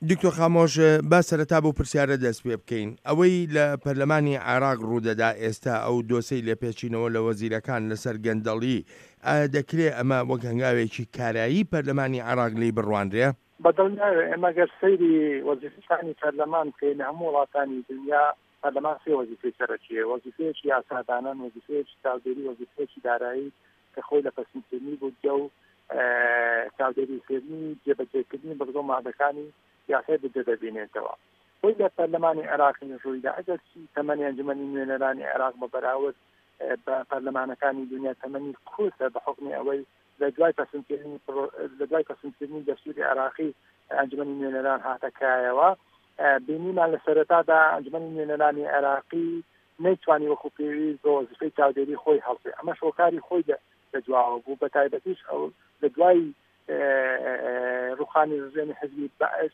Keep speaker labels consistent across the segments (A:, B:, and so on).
A: دکتۆر خامۆش با سەرەتا بۆ پرسیارە دەست پێ بکەین ئەوەی لە پەرلەمانی عێراق ڕوودەدا ئێستا ئەو دۆسەی لێپێچینەوە لە وەزیرەکان لەسەر گەندەڵی دەکرێت ئەمە وەک هەنگاوێکی کارایی پەرلەمانی عێراق لی بڕواندرێ؟
B: بەدڵنیاوێ ئێمە گەر سەیری وەزیفەکانی پەرلەمان بکەین لە هەموو وڵاتانی دنیا پەرلەمان سێ وەزیفەی سەرەکیە، وەزیفەیەکی یاسادانان، وەزیفەیەکی چاودێری، وەزیفەیەکی دارایی کە خۆی لە پەسەندکردنی بودجە و چاودێریکردنی جێبەجێکردنی بەرگۆ مادەکانی یاسای بودجە دەبینێتەوە. خۆی لە پەرلەمانی عێراقی ڕوویدا ئەگەر تەمەنی ئەنجومەنی نوێنەرانی عێراق بە بەراورد بە پەرلەمانەکانی دنیا تەمەنی کورتە بە حکمی ئەوەی لە دوای پەسەندکردنی دەستوری عێراقی ئەنجومەنی نوێنەران هاتەکایەوە بینیمان لە سەرەتادا ئەنجومەنی نوێنەرانی عێراقی نەیتوانی وەکو پێویست بۆ وەزیفەی چاودێری خۆی هەڵسێ، ئەمە شۆکاری خۆی دەدواوە بوو بە تایبەتیش ئەو لە دوای ڕوخانی ڕژێمی حزبی بەعس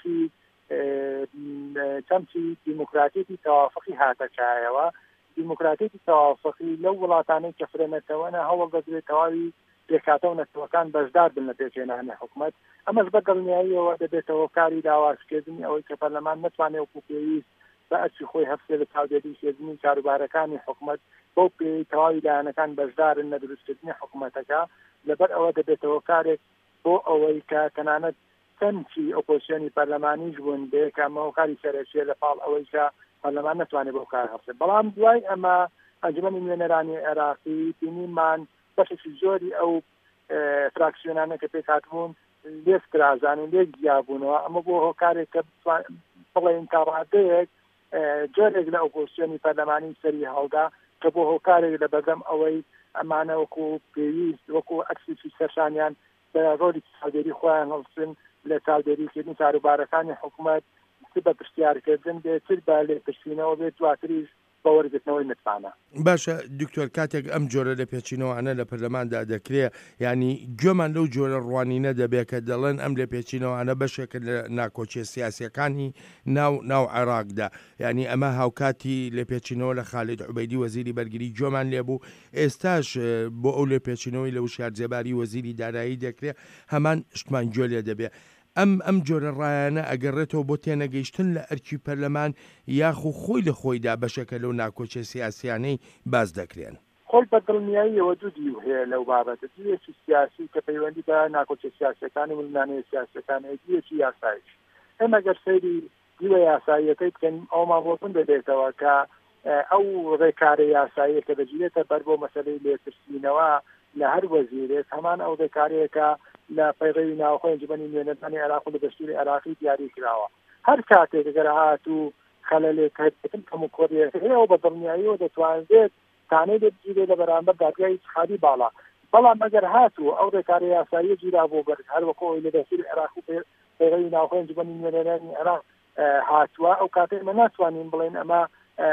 B: چەمچی دیموکراتیەتی تەوافقی هاتەکایەوە. دیموکراتیەتی تەوافقی لەو وڵاتانەی کە فرێنەتەوەنە هەوڵ دەدرێت تەواوی پێکاتە و نەتەوەکان بەشدار بن لە پێکهێنانی حکوومەت، ئەمەش بە دڵنیاییەوە دەبێتەوە کاری داواشکردنی ئەوەی کە پەرلەمان نتوانێت وەکو پێویست بە ئەرچی خۆی هەفتێ لە چاودێریکردنی کاروبارەکانی حکوومەت بۆ پێی تەواوی لایەنەکان بەشدارن لە دروستکردنی حکوومەتەکە، لەبەر ئەوە دەبێتەوە کارێک بۆ ئەوەی کە تەنانەت چەندی ئۆپۆزیسیۆنی پەرلەمانیش بوون بێ کە ئەمە کاری سەرەکیە لە پاڵ ئەوەی کە پەرلەمان نتوانێت بۆ کار هەڵسێت. بەڵام دوای ئەمە ئەنجومەنی نوێنەرانی عێراقی بینیمان بەشێکی زۆری ئەو فراکسیۆنانە کە پێکهاتبوون لێسترازان و لێک گیابوونەوە، ئەمە بۆ هۆکارێک کە بڵێن تا ڕادەیەک جۆرێک لە ئۆپۆزیسیۆنی پەرلەمانی سەری هەڵدا کە بۆ هۆکارێک لە بەردەم ئەوەی ئەمانە وەکو پێویست وەکو ئەکسیسی سەرشانیان بە ڕۆلی چاودێری خۆیان هەڵسن لە چاودێریکردنی کاروبارەکانی حکوومەت بە پرسیارکردن بێتتر بە لێپرسینەوە بێت دواتریش بە وەرگرتنەوەی متمانە.
A: باشە دکتۆر، کاتێک ئەم جۆرە لە پێچینەوەانە لە پەرلەماندا دەکرێت، ینی گوێمان لەو جۆرە ڕوانینە دەبێت کە دەڵێن ئەم لە پێچینەوەانە بەشێکە لە ناکۆچیە سیاسیەکانی ناو عێراقدا، ینی ئەمە هاوکاتی لە پێچینەوە لە خالید عوبەیدی وەزیری بەرگری گوێمان لێبوو، ئێستاش بۆ ئەو لە پێچینەوەی لە وشار جێباری وەزیری دارایی دەکرێت هەمان شتمان گوێ لێ دەبێت. ئەم جۆرە ڕایانە ئەگەڕێتەوە بۆ تێنەگەیشتن لە ئەرکی پەرلەمان یاخو خۆی لە خۆیدا بەشەکە لەو ناکۆچە سیاسیانەی باز دەکرێن.
B: خۆی بە دڵنیاییەوە دوو دیو هەیە لەو بابەتە، دیوێکی سیاسی کە پەیوەندی بە ناکۆچە سیاسیەکانی و لانەیە سیاسیەکانەیە، دیوێکی یاساییش. ئێمە گەر سەیری دیوە یاساییەکەی بکەین ئەومان بۆتون دەبێتەوە کە ئەو ڕێکارە یاساییە کە دەگیرێتە بەر بۆ مەسەلەی لێپرسینەوە لە هەر وەزیرێک هەمان ئەو ڕێکارەیەکە لە پەیڕەوی ناوخۆی ئەنجومەنی نوێنەرانی عێراق و لە دەستوری عێراقی دیاری کراوە. هەر کاتێک ئەگەر هاتوو خەلەلێکردن کەم و کۆریەکە هەیە و بە دڵنیاییەوە دەتوانرێت تانەی بگیرێت لە بەرامبەر دادگای اتحادی باڵا. بەڵام ئەگەر هاتوو ئەو ڕێکارە یاساییە گیرا بۆ بەر هەر وەکو ئەوی لە دەستوری عێراق و پەیڕەوی ناوخۆی ئەنجومەنی نوێنەرانی عێراق هاتووە، ئەو کاتێک ئێمە ناتوانین بڵێن ئەمە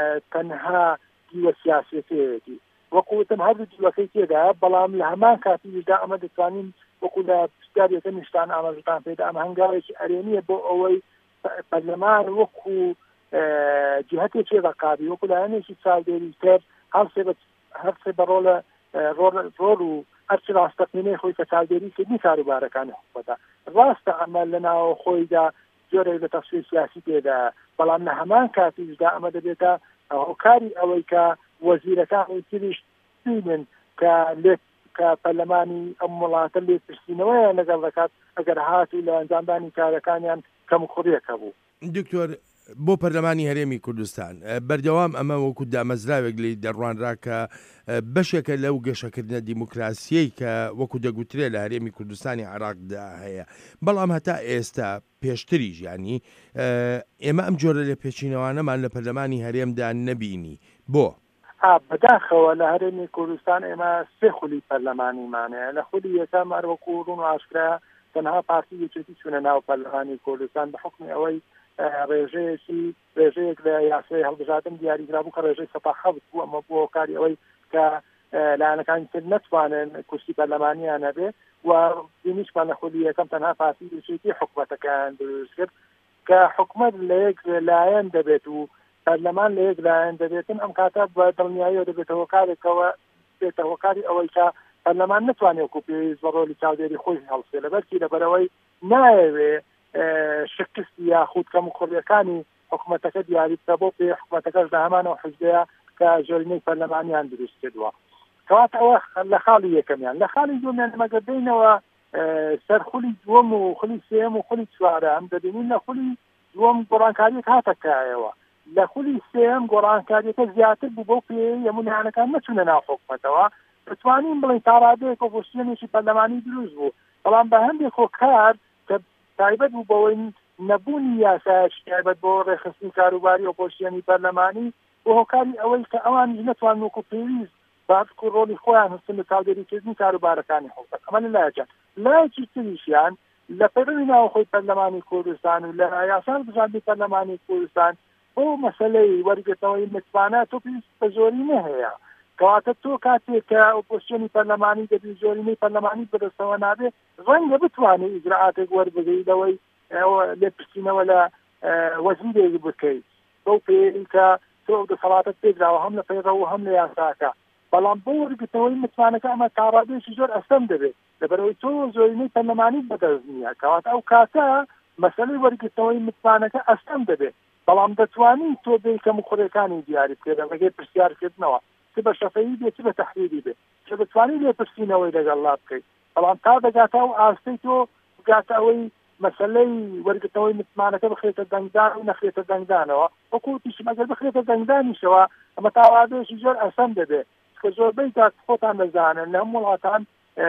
B: تەنها دیوە سیاسیەکەیەتی، وەکوتم هەردوو دیوەکەی تێدایە، بەڵام لە هەمان کاتیشدا ئەمە دەتوانین وەکو لە پرسیارێکە نیشتان ئاماژەتان پێدا ئەمە هەنگاوێکی ئەرێنیە بۆ ئەوەی پەرلەمان وەکو جهەتێکی ڕقابی وەکو لایەنێکی چاودێری کرد هەرسێ بە ڕۆڵ و هەرچی ڕاستەقینەی خۆی کە چاودێریکردنی کاروبارەکانی حکوومەتە. ڕاستە ئەمە لەناو خۆیدا جۆرێک لە تەفسیر سیاسی پێدا، بەڵام لە هەمان کاتیشدا ئەمە دەبێتە هۆکاری ئەوەی کە وەزیرەکانی تریش بینن کە پەرلەمانی ئەم وڵاتە لێپرسینەوەیان لەگەڵ دەکات ئەگەر هاتوو لە ئەنجامدانی کارەکانیان کەم و کوڕیەکە بوو.
A: دکتۆر، بۆ پەرلەمانی هەرێمی کوردستان بەردەوام ئەمە وەکو دامەزراوێک لی دەڕوانرا کە بەشێکە لەو گەشەکردنە دیموکراسیەی کە وەکو دەگوترێت لە هەرێمی کوردستانی عێراقدا هەیە، بەڵام هەتا ئێستا پێشتریش ینی ئێمە ئەم جۆرە لە پێچینەوانەمان لە پەرلەمانی هەرێمدا نەبینی. بۆ
B: بەداخەوە لە هەرێمی کوردستان ئێمە سێ خولی پەرلەمانیمانەیە. لە خولی یەکەم هەروەکو ڕوون و ئاشکرا تەنها پارتی یەکێتی چوونە ناو پەرلەمانی کوردستان بە حکمی ئەوەی ڕێژەیەک لە یاسای هەڵبژاردن دیاریکرابوو کە ڕێژەی سەپاحەوت بوو. ئەمە بۆ هۆکاری ئەوەی کە لایەنەکانی تر نەتوانن کورسی پەرلەمانیان هەبێ و بینیشمان لە خولی یەکەم تەنها پارتی یەکێتی حکوومەتەکان دروست کرد کە حکوومەت لە یەک لایەن دەبێت و پەرلەمان لە یەک لایەن دەبێتن. ئەم کاتە بە دڵنیاییەوە دەبێتەوە کارێکەوە بێتە هۆکاری ئەوەی کە پەرلەمان نتوانێت وەکو پێویست بە ڕۆلی چاودێری خۆی هەڵسێ، لەبەرچی لەبەرەوەی نایەوێ شکست یاخود کەموخۆریەکانی حکوومەتەکە دیاری بکە بۆ پێ حکوومەتەکەش لە هەمانەوە حزبەیە کە زۆرینەی پەرلەمانیان دروست کردووە. کەواتە ئەوە لە خاڵی یەکەمیان. لە خاڵی دووەمیان مەگە بینەوە سەر خولی دووەم و خولی سێم و خولی چوارە ئەم دەبینین لە خولی دووەم گۆڕانکاریەک هاتەکایەوە. لە خولی سێم گۆڕانکاریەکە زیاتر بوو بۆ پێ یەمونیانەکان نەچوونە ناو حکوومەتەوە بتوانین بڵین تاڕادەیەک ئۆپۆزیسیۆنێکی پەرلەمانی دروست بوو، بەڵام بە هەندێک هۆکار کە تایبەت بوو بەوەی نەبوونی یاسایەکی تایبەت بۆ ڕێخستنی کاروباری ئۆپۆزیسیۆنی پەرلەمانی بۆ هۆکاری ئەوەی کە ئەوان نەتوان وەکو پێویست بابک و ڕۆڵی خۆیان هەستن لە چاودێریکردنی کاروبارەکانی حکوومەت. ئەمە لەلایەکە لایەکی تریشیان لە پەیوەندی ناوخۆی پەرلەمانی کوردستان و لە یاسای بژاردننی پەرلەمانی کوردستان بۆ مەسەلەی وەرگرتنەوەی متمانە تۆ پێویست بە زۆرینە هەیە. کەواتە تۆ کاتێک کە ئۆپۆزیسیۆنی پەرلەمانی دەبی زۆرینەی پەرلەمانی بەدەستەوە نابێ ڕەنگە بتوانێت ئیجراعاتێک وەربگریت لەوەی لێپرسینەوە لە وەزیرێک بکەیت بۆ پێی کە تۆ دەسەڵاتت پێدراوە هەم لە پەیڕەوە و هەم لە یاساکە. بەڵام بۆ وەرگرتنەوەی متمانەکە ئەمە تاڕادێکی زۆر ئەستەم دەبێت لەبەرەوەی تۆ زۆرینەی پەرلەمانی بەدەست نییە. کەواتە ئەو کاتە مەسەلەی وەرگرتنەوەی متمانەکە ئەستەم دەبێت، بەڵام دەتوانین تۆ بێ کەموخۆریەکانی دیاری بکرێت لەگەی پرسیارکردنەوە چ بە شەفەیی بێت چ بە تەحریری بێت چ بتوانین لێپرسینەوەی لەگەڵ بکەیت، بەڵام تا دەگاتە و ئاستەی تۆ بگاتە ئەوەی مەسەلەی وەرگرتنەوەی متمانەکە بخرێتە دەنگدان و نەخرێتە دەنگدانەوە وەکو تیشم ئەگەر بخرێتە دەنگدانیشەوە ئەمە تاوادێکی زۆر ئەسەم دەبێت کە زۆربەی تا خۆتان دەزانن لە هەموو وڵاتان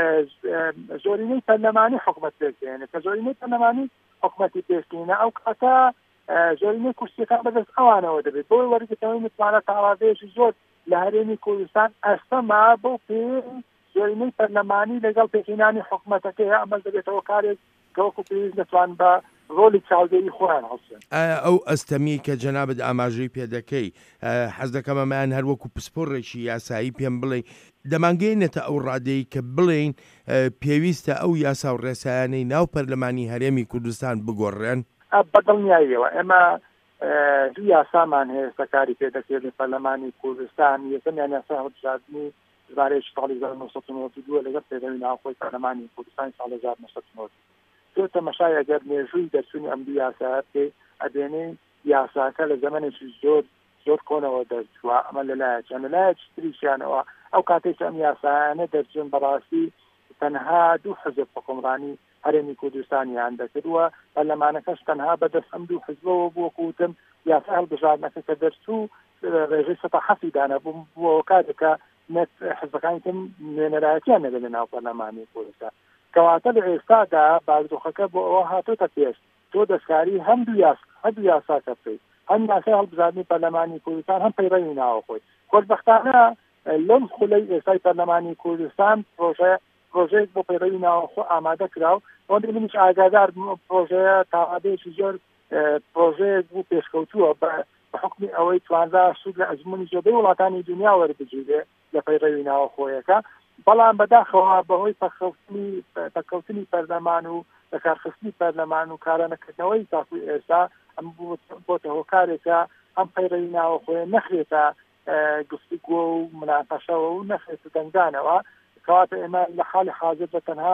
B: زۆرینەی پەرلەمانی حکوومەت پێکدێنێت کە زۆرینەی پەرلەمانی حکوومەتی پێکدێنە ئەو کاتە زۆرینەی کورسیەکان بەدەست ئەوانەوە دەبێت بۆی وەرگرتنەوەی متمانە تاوادێکی زۆر لە هەرێمی کوردستان ئەستەما بۆ پێ زۆرینەی پەرلەمانی لەگەڵ پێکهێنانی حکوومەتەکەی ئەمە دەبێتەوە کارێک کەوەکو پێویست دەتوان بە ڕۆلی چاودێری خۆیان هەڵسن.
A: ئەو ئەستەمی کە جەنابەت ئاماژەی پێ دەکەی حەز دەکەم ئەمەیان هەروەکو پسپۆڕێکی یاسایی پێم بڵێ دەمانگەینێتە ئەو ڕادەی کە بڵێن پێویستە ئەو یاسا و ڕێسایانەی ناو پەرلەمانی هەرێمی کوردستان بگۆڕێن؟
B: بەدڵنیاییەوە ئێمە دوو یاسامان هەیە سەکاری پێ دەکرێت لە پەرلەمانی کوردستان. یەکەمیان یاسا هەڵبژاردننی ژمارەیەکی ساڵی 1992 لەگەڵ پێدەوی ناوخۆی پەرلەمانی کوردستان ساڵی 1990 تۆ تەمەشای ئەگەر مێژووی دەرچوونی ئەم دوو یاسا پێ ئەدێنەی یاساکە لە زەمانێکی زۆر کۆنەوە دەرچووە. ئەمە لەلایەکیان لەلایەکی تریشیانەوە ئەو کاتێک ئەم یاسایانە دەرچوون بەڕاستی تەنها دوو حزب حکومڕانی هەرێمی کوردستانیان دەکردووە پەرلەمانەکەش تەنها بەدەست ئەم دوو حزبەوە بووە کوتم یاسا هەڵبژاردنەکە کە دەرچوو ڕێژەی سەتا حەفی دانەبوو بۆ کاتێکە حزبەکانی تر نوێنەرایەتیان نەبێت لە ناو پەرلەمانی کوردستان. کەواتە لە ئێستادا بارودۆخەکە بۆ ئەوە هاتۆتە پێش تۆ دەستکاری هەموو یاساکە بکەیت، هەم یاسای هەڵبژاردننی پەرلەمانی کوردستان هەم پەیڕەوی ناوەخۆی. خۆشبەختانە لەم خولەی ئێستای پەرلەمانی کوردستان پرۆژەیەک بۆ پەیڕەوی ناوەخۆ ئامادە کراوە. ئەوەندە منیش ئاگادار پرۆژەیە تاوادەیەکی زۆر پرۆژەیەک بوو پێشکەوتووە بە حکمی ئەوەی توانرا سوود لە ئەزمموی زۆربەی وڵاتانی دنیا وەربگیرێ لە پەیڕەوی ناوەخۆیەکە، بەڵام بەداخەوە بەهۆی پەکەوتنی پەرلەمان و بەکارخستنی پەرلەمان و کارانەکردنەوەی تاکوی ئێستا ئەم بۆتە هۆکارێکە ئەم پەیڕەوی ناوەخۆیە نەخرێتە گفتوگۆ و مناقەشەوە و نەخرێتە دەنگدانەوە. کەواتە ئێمە لە حاڵی حاضر بە تەنها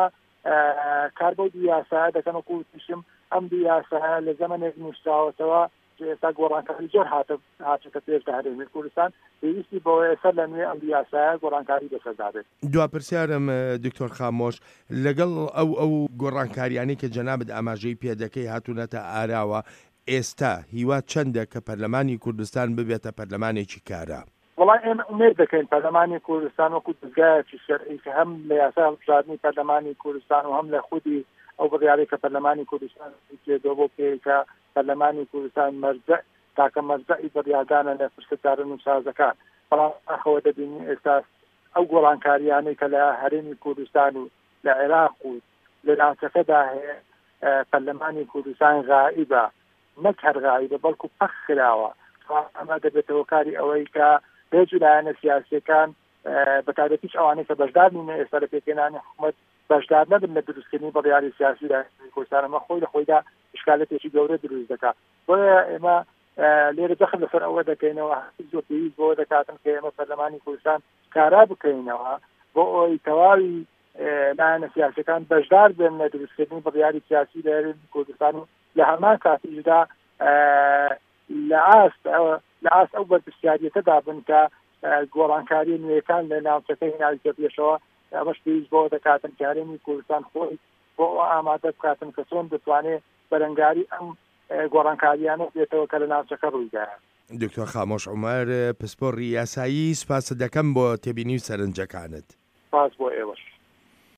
B: کار بۆ دوو یاسایە دەکەن وەکو تیشم ئەم دوو یاسایە لە زەمانێک نووسراوەتەوە ئێستا گۆڕانکاری زۆر هاتوتە پێش لە هەرێمی کوردستان پێویستی بەوە ئێستا لە نوێ ئەم دوو یاسایە گۆڕانکاری بەسەردا بێت.
A: دواپرسیارم دکتۆر خامۆش لەگەڵ ئەو گۆڕانکاریانەی کە جەنابەت ئاماژەی پێ دەکەی هاتوونەتە ئاراوە ئێستا هیوا چەندە کە پەرلەمانی کوردستان ببێتە پەرلەمانێکی کارە؟
B: وڵای ئێمە ئومێد دەکەین پەرلەمانی کوردستان وەکو دەستگایەکی شەرعی کە هەم لە یاسای هەڵبژاردننی پەرلەمانی کوردستان و هەم لە خودی ئەو بڕیارەی کە پەرلەمانی کوردستان پێدەوە بۆ پێیکە پەرلەمانی کوردستان مەرجە تاکە مەرجەی بڕیاردانە لە پرسەدارن و سازەکان. بەڵام ئەخەوە دەبینی ئێستا ئەو گۆڕانکاریانەی کە لە هەرێمی کوردستان و لە عێراق و لە ناوچەکەدا هەیە پەرلەمانی کوردستان غائبە، نەک هەر غائبە بەڵکو پەخ کراوە. ئەمە دەبێتەوە کاری ئەوەی کە بێجو لایەنە سیاسیەکان بەتابەتیش ئەوانەی کە بەشدار نینە ئێستا لە پێکهێنانی حکوومەت بەشدار نەبن لە دروستکردنی بڕیاری سیاسی لە کوردستان. ئەمە خۆی لە خۆیدا ئشکالەتێکی گەورە دروست دەکات. بۆیە ئێمە لێرە دەخل لەسەر ئەوە دەکەینەوە زۆر پێویست بۆ دەکاتن کە ئێمە پەرلەمانی کوردستان کارا بکەینەوە بۆ ئەوەی تەواوی لایەنە سیاسەکان بەشدار بن لە دروستکردنی بڕیاری سیاسی لە هەرێمی کوردستان و لە هەمان کاتیشدا لە ئاست ئەو بەرپرسیاریەتەدا بن کە گۆڕانکاری نوێیەکان لە ناوچەکە هێناویتە پێشەوە ئەمەش پێویست بۆ دەکاتن کە هەرێمی کوردستان خۆی بۆ ئامادە بکاتن کە چۆن دەتوانێت بەرەنگاری ئەم گۆڕانکاریانە بێتەوە کە لە ناوچەکە ڕوویدایە.
A: دکتۆر خامۆش عومەر، پسپۆڕی یاسایی، سپاس دەکەم بۆ تێبینی و سەرنجەکانت.
B: سپاس بۆ ئێوەش.